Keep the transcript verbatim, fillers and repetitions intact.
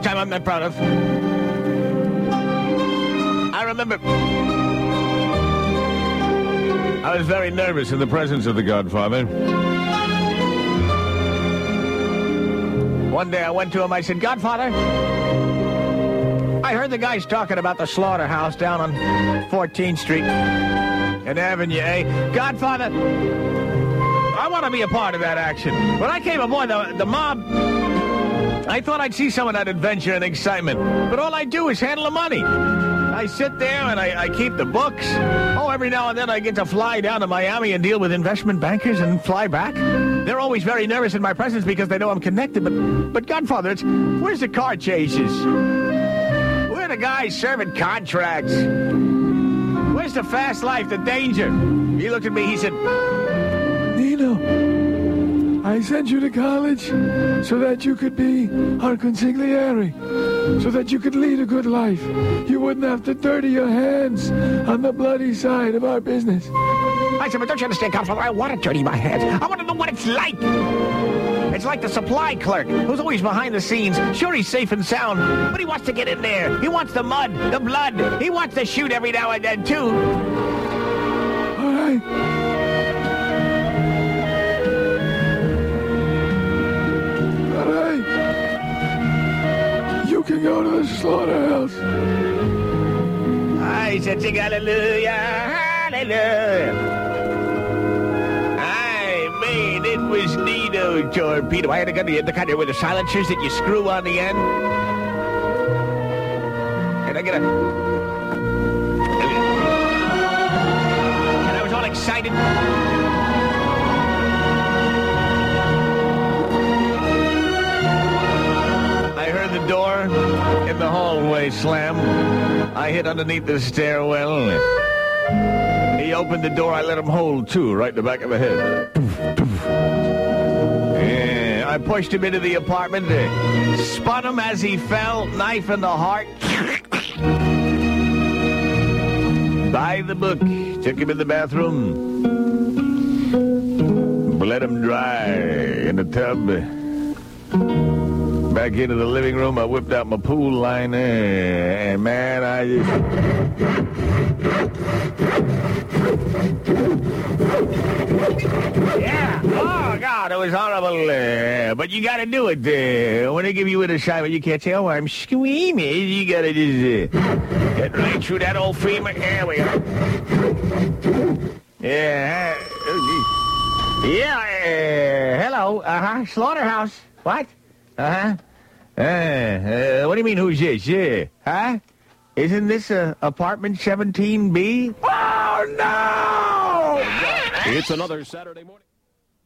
time I'm not proud of. I remember I was very nervous in the presence of the Godfather. One day I went to him, I said, Godfather, I heard the guys talking about the slaughterhouse down on fourteenth Street and Avenue A. Godfather, I want to be a part of that action. When I came aboard the, the mob, I thought I'd see some of that adventure and excitement. But all I do is handle the money. I sit there and I, I keep the books. Oh, every now and then I get to fly down to Miami and deal with investment bankers and fly back. They're always very nervous in my presence because they know I'm connected. But, but Godfather, it's, where's the car chases? Where are the guys serving contracts? Where's the fast life, the danger? He looked at me, he said, Nino, I sent you to college so that you could be our consigliere, so that you could lead a good life. You wouldn't have to dirty your hands on the bloody side of our business. I said, but don't you understand, Godfather? I want to dirty my hands. I want to know what it's like. It's like the supply clerk who's always behind the scenes. Sure, he's safe and sound, but he wants to get in there. He wants the mud, the blood. He wants to shoot every now and then, too. All right. All right. You can go to the slaughterhouse. I said, sing hallelujah, hallelujah. It was Nino Torpedo. I had a gun to the kind of with the silencers that you screw on the end. And I get a... And I was all excited. I heard the door in the hallway slam. I hid underneath the stairwell. He opened the door. I let him hold, too, right in the back of the head. Yeah, I pushed him into the apartment, uh, spun him as he fell, knife in the heart. By the book, took him in the bathroom, bled him dry in the tub. Back into the living room, I whipped out my pool liner, and man, I just... Yeah, oh God, it was horrible, uh, but you gotta do it. Uh, when they give you an assignment, you can't say, oh, I'm squeamish. You gotta just uh, get right through that old femur. There we go. Yeah, uh, yeah, uh, hello, uh-huh, slaughterhouse. What? Uh-huh. Uh, uh, what do you mean, who's this? Yeah, huh? Isn't this uh, apartment seventeen B? Oh, no! It's another Saturday morning.